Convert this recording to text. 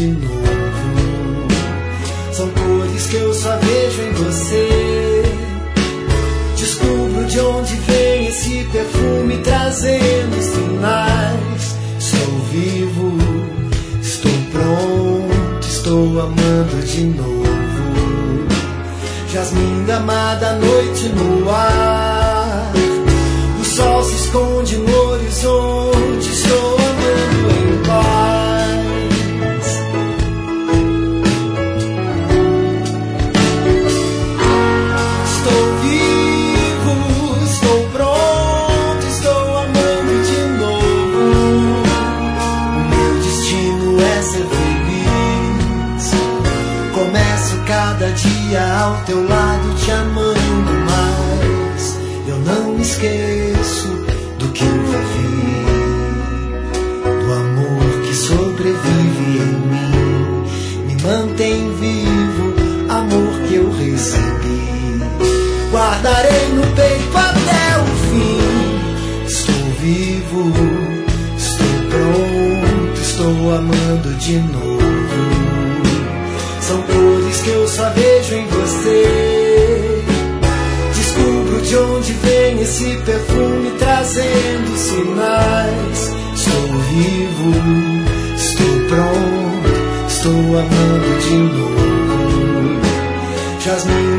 de novo. São cores que eu só vejo em você. Descubro de onde vem esse perfume trazendo sinais. Estou vivo, estou pronto, estou amando de novo. Jasmim da amada noite no ar. O sol se esconde no horizonte. Estou amando em paz. Estou vivo, estou pronto, estou amando de novo. O meu destino é ser feliz. Começo cada dia ao teu lado te amando mais. Eu não me esqueço do que eu vivi, do amor que sobrevive em mim. Me mantém vivo, amor que eu recebi. Guardarei no peito até o fim. Estou vivo, estou pronto, estou amando de novo. São cores que eu só vejo em você. Descubro de onde vem esse perfume trazendo sinais. Estou vivo, estou pronto, estou amando de novo. Jasmim